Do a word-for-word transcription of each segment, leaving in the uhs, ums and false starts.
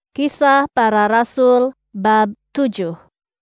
Kisah Para Rasul bab tujuh.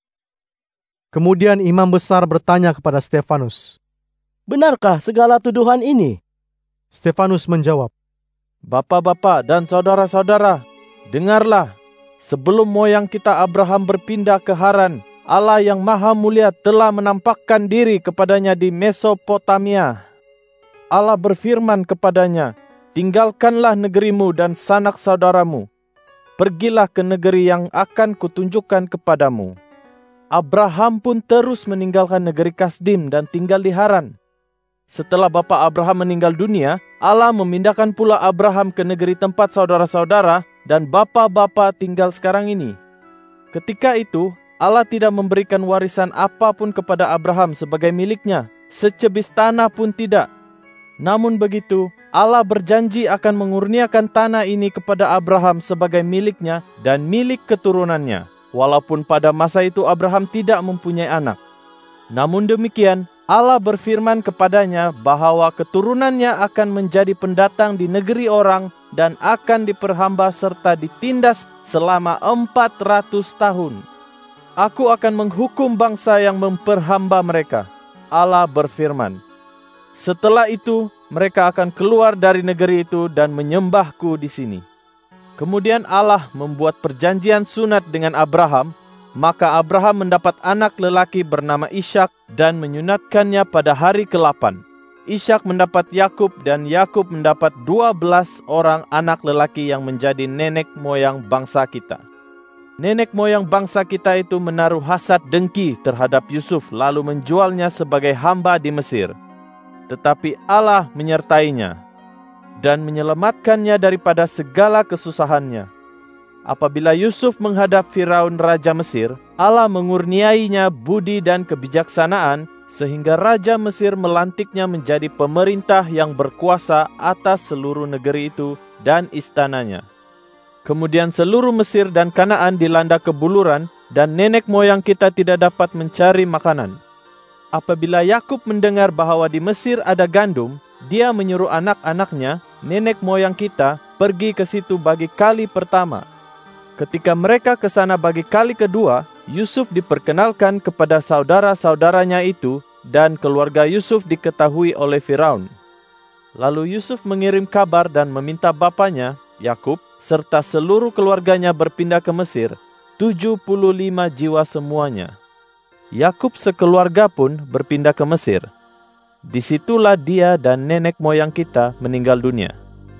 Kemudian imam besar bertanya kepada Stefanus, "Benarkah segala tuduhan ini?" Stefanus menjawab, "Bapak-bapak dan saudara-saudara, dengarlah. Sebelum moyang kita Abraham berpindah ke Haran, Allah yang Maha Mulia telah menampakkan diri kepadanya di Mesopotamia. Allah berfirman kepadanya, 'Tinggalkanlah negerimu dan sanak saudaramu. Pergilah ke negeri yang akan kutunjukkan kepadamu.' Abraham pun terus meninggalkan negeri Kasdim dan tinggal di Haran. Setelah bapa Abraham meninggal dunia, Allah memindahkan pula Abraham ke negeri tempat saudara-saudara dan bapa-bapa tinggal sekarang ini. Ketika itu, Allah tidak memberikan warisan apapun kepada Abraham sebagai miliknya, secebis tanah pun tidak. Namun begitu, Allah berjanji akan mengurniakan tanah ini kepada Abraham sebagai miliknya dan milik keturunannya, walaupun pada masa itu Abraham tidak mempunyai anak. Namun demikian, Allah berfirman kepadanya bahwa keturunannya akan menjadi pendatang di negeri orang dan akan diperhamba serta ditindas selama empat ratus tahun. Aku akan menghukum bangsa yang memperhamba mereka. Allah berfirman. Setelah itu, mereka akan keluar dari negeri itu dan menyembahku di sini. Kemudian Allah membuat perjanjian sunat dengan Abraham, maka Abraham mendapat anak lelaki bernama Ishak dan menyunatkannya pada hari kedelapan. Ishak mendapat Yakub dan Yakub mendapat dua belas orang anak lelaki yang menjadi nenek moyang bangsa kita. Nenek moyang bangsa kita itu menaruh hasad dengki terhadap Yusuf lalu menjualnya sebagai hamba di Mesir. Tetapi Allah menyertainya dan menyelamatkannya daripada segala kesusahannya. Apabila Yusuf menghadap Firaun Raja Mesir, Allah mengurniainya budi dan kebijaksanaan sehingga Raja Mesir melantiknya menjadi pemerintah yang berkuasa atas seluruh negeri itu dan istananya. Kemudian seluruh Mesir dan Kanaan dilanda kebuluran dan nenek moyang kita tidak dapat mencari makanan. Apabila Yakub mendengar bahwa di Mesir ada gandum, dia menyuruh anak-anaknya, nenek moyang kita, pergi ke situ bagi kali pertama. Ketika mereka ke sana bagi kali kedua, Yusuf diperkenalkan kepada saudara-saudaranya itu dan keluarga Yusuf diketahui oleh Firaun. Lalu Yusuf mengirim kabar dan meminta bapanya, Yakub, serta seluruh keluarganya berpindah ke Mesir, tujuh puluh lima jiwa semuanya. Yakub sekeluarga pun berpindah ke Mesir. Disitulah dia dan nenek moyang kita meninggal dunia.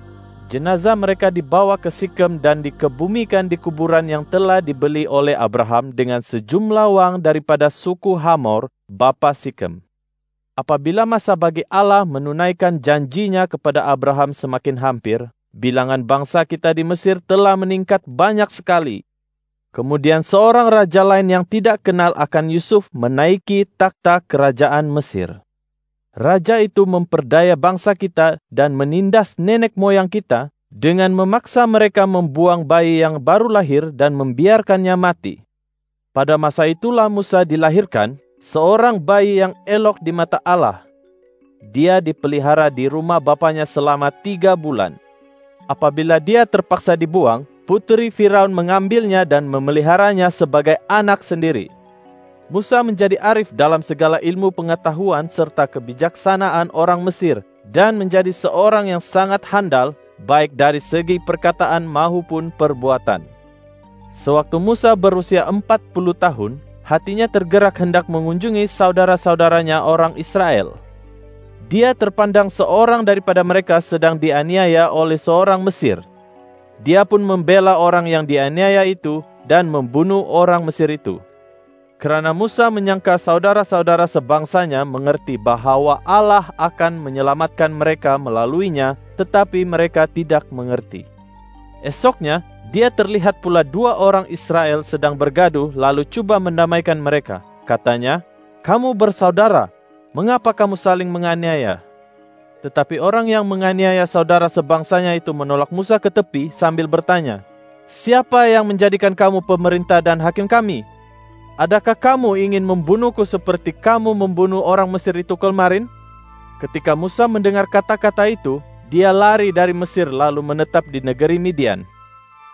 Jenazah mereka dibawa ke Sikem dan dikebumikan di kuburan yang telah dibeli oleh Abraham dengan sejumlah wang daripada suku Hamor, bapa Sikem. Apabila masa bagi Allah menunaikan janjinya kepada Abraham semakin hampir, bilangan bangsa kita di Mesir telah meningkat banyak sekali. Kemudian seorang raja lain yang tidak kenal akan Yusuf menaiki takhta kerajaan Mesir. Raja itu memperdaya bangsa kita dan menindas nenek moyang kita dengan memaksa mereka membuang bayi yang baru lahir dan membiarkannya mati. Pada masa itulah Musa dilahirkan, seorang bayi yang elok di mata Allah. Dia dipelihara di rumah bapanya selama tiga bulan. Apabila dia terpaksa dibuang, putri Firaun mengambilnya dan memeliharanya sebagai anak sendiri. Musa menjadi arif dalam segala ilmu pengetahuan serta kebijaksanaan orang Mesir dan menjadi seorang yang sangat handal baik dari segi perkataan maupun perbuatan. Sewaktu Musa berusia empat puluh tahun, hatinya tergerak hendak mengunjungi saudara-saudaranya orang Israel. Dia terpandang seorang daripada mereka sedang dianiaya oleh seorang Mesir. Dia pun membela orang yang dianiaya itu dan membunuh orang Mesir itu. Kerana Musa menyangka saudara-saudara sebangsanya mengerti bahwa Allah akan menyelamatkan mereka melaluinya, tetapi mereka tidak mengerti. Esoknya, dia terlihat pula dua orang Israel sedang bergaduh lalu cuba mendamaikan mereka. Katanya, "Kamu bersaudara, mengapa kamu saling menganiaya?" Tetapi orang yang menganiaya saudara sebangsanya itu menolak Musa ke tepi sambil bertanya, "Siapa yang menjadikan kamu pemerintah dan hakim kami? Adakah kamu ingin membunuhku seperti kamu membunuh orang Mesir itu kemarin?" Ketika Musa mendengar kata-kata itu, dia lari dari Mesir lalu menetap di negeri Midian.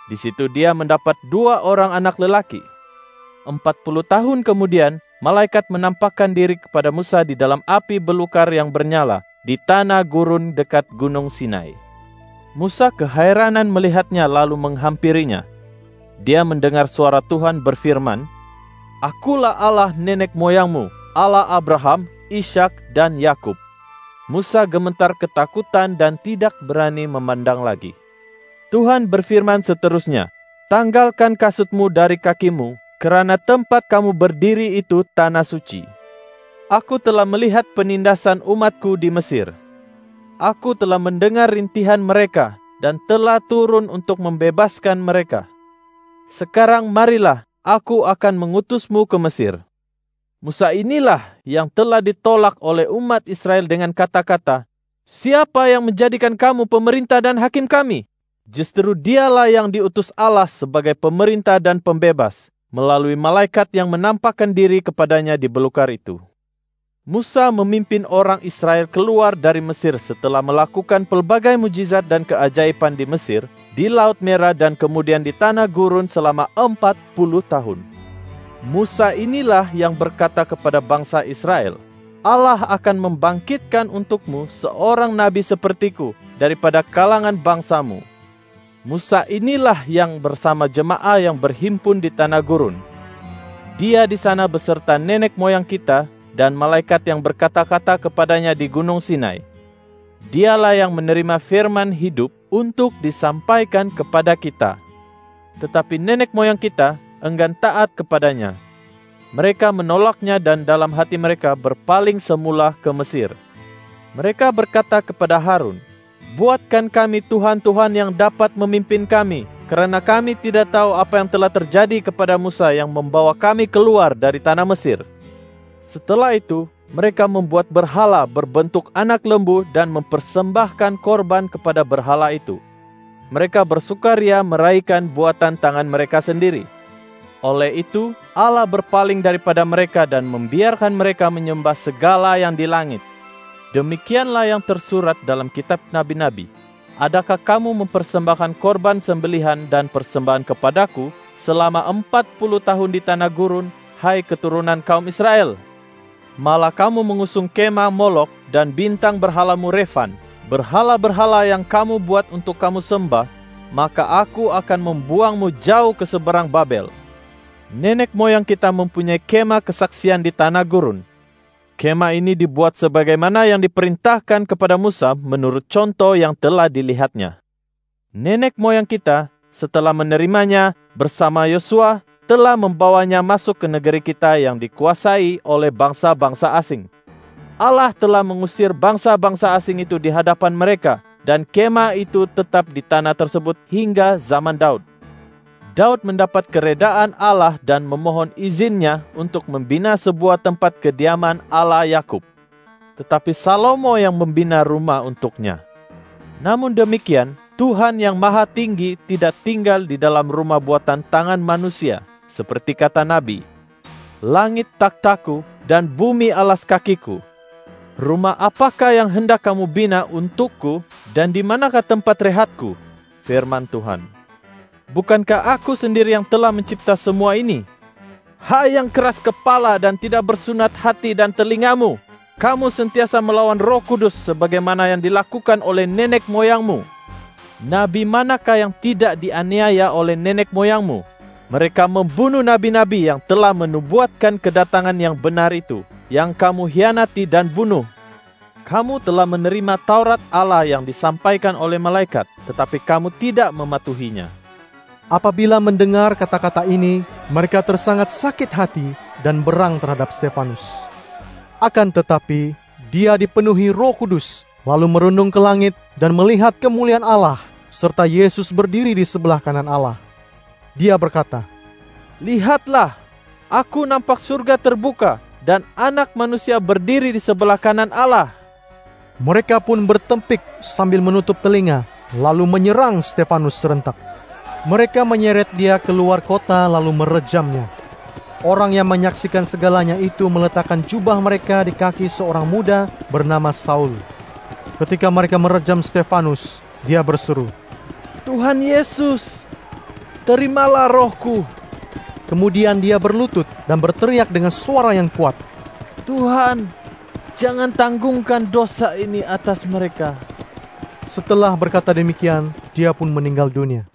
Di situ dia mendapat dua orang anak lelaki. Empat puluh tahun kemudian, malaikat menampakkan diri kepada Musa di dalam api belukar yang bernyala di tanah gurun dekat Gunung Sinai. Musa keheranan melihatnya lalu menghampirinya. Dia mendengar suara Tuhan berfirman, "Akulah Allah nenek moyangmu, Allah Abraham, Ishak, dan Yakub." Musa gemetar ketakutan dan tidak berani memandang lagi. Tuhan berfirman seterusnya, "Tanggalkan kasutmu dari kakimu, kerana tempat kamu berdiri itu tanah suci. Aku telah melihat penindasan umatku di Mesir. Aku telah mendengar rintihan mereka dan telah turun untuk membebaskan mereka. Sekarang marilah, aku akan mengutusmu ke Mesir." Musa inilah yang telah ditolak oleh umat Israel dengan kata-kata, "Siapa yang menjadikan kamu pemerintah dan hakim kami?" Justru dialah yang diutus Allah sebagai pemerintah dan pembebas, melalui malaikat yang menampakkan diri kepadanya di belukar itu. Musa memimpin orang Israel keluar dari Mesir setelah melakukan pelbagai mujizat dan keajaiban di Mesir, di Laut Merah dan kemudian di tanah gurun selama empat puluh tahun. Musa inilah yang berkata kepada bangsa Israel, "Allah akan membangkitkan untukmu seorang nabi sepertiku daripada kalangan bangsamu." Musa inilah yang bersama jemaah yang berhimpun di tanah gurun. Dia di sana beserta nenek moyang kita dan malaikat yang berkata-kata kepadanya di Gunung Sinai. Dialah yang menerima firman hidup untuk disampaikan kepada kita. Tetapi nenek moyang kita enggan taat kepadanya. Mereka menolaknya dan dalam hati mereka berpaling semula ke Mesir. Mereka berkata kepada Harun, "Buatkan kami Tuhan-Tuhan yang dapat memimpin kami, kerana kami tidak tahu apa yang telah terjadi kepada Musa yang membawa kami keluar dari tanah Mesir." Setelah itu, mereka membuat berhala berbentuk anak lembu dan mempersembahkan korban kepada berhala itu. Mereka bersukaria meraihkan buatan tangan mereka sendiri. Oleh itu, Allah berpaling daripada mereka dan membiarkan mereka menyembah segala yang di langit. Demikianlah yang tersurat dalam kitab nabi-nabi. Adakah kamu mempersembahkan korban sembelihan dan persembahan kepadaku selama empat puluh tahun di tanah gurun, hai keturunan kaum Israel? Malah kamu mengusung kemah Molok dan bintang berhalamu Refan, berhala-berhala yang kamu buat untuk kamu sembah, maka aku akan membuangmu jauh ke seberang Babel. Nenek moyang kita mempunyai kemah kesaksian di tanah gurun. Kemah ini dibuat sebagaimana yang diperintahkan kepada Musa menurut contoh yang telah dilihatnya. Nenek moyang kita setelah menerimanya bersama Yosua telah membawanya masuk ke negeri kita yang dikuasai oleh bangsa-bangsa asing. Allah telah mengusir bangsa-bangsa asing itu di hadapan mereka, dan kemah itu tetap di tanah tersebut hingga zaman Daud. Daud mendapat keredaan Allah dan memohon izinnya untuk membina sebuah tempat kediaman Allah Yakub. Tetapi Salomo yang membina rumah untuknya. Namun demikian, Tuhan yang Maha Tinggi tidak tinggal di dalam rumah buatan tangan manusia, seperti kata Nabi, "Langit takhtaku dan bumi alas kakiku. Rumah apakah yang hendak kamu bina untukku, dan di manakah tempat rehatku?" Firman Tuhan. "Bukankah aku sendiri yang telah mencipta semua ini? Hai yang keras kepala dan tidak bersunat hati dan telingamu, kamu sentiasa melawan Roh Kudus sebagaimana yang dilakukan oleh nenek moyangmu. Nabi manakah yang tidak dianiaya oleh nenek moyangmu? Mereka membunuh nabi-nabi yang telah menubuatkan kedatangan yang benar itu, yang kamu hianati dan bunuh. Kamu telah menerima Taurat Allah yang disampaikan oleh malaikat, tetapi kamu tidak mematuhinya." Apabila mendengar kata-kata ini, mereka tersangat sakit hati dan berang terhadap Stefanus. Akan tetapi, dia dipenuhi Roh Kudus, lalu merundung ke langit dan melihat kemuliaan Allah, serta Yesus berdiri di sebelah kanan Allah. Dia berkata, "Lihatlah, aku nampak surga terbuka dan Anak Manusia berdiri di sebelah kanan Allah." Mereka pun bertempik sambil menutup telinga, lalu menyerang Stefanus serentak. Mereka menyeret dia keluar kota lalu merejamnya. Orang yang menyaksikan segalanya itu meletakkan jubah mereka di kaki seorang muda bernama Saul. Ketika mereka merejam Stefanus, dia berseru, "Tuhan Yesus, terimalah rohku. Kemudian dia berlutut dan berteriak dengan suara yang kuat, Tuhan, jangan tanggungkan dosa ini atas mereka. Setelah berkata demikian, dia pun meninggal dunia.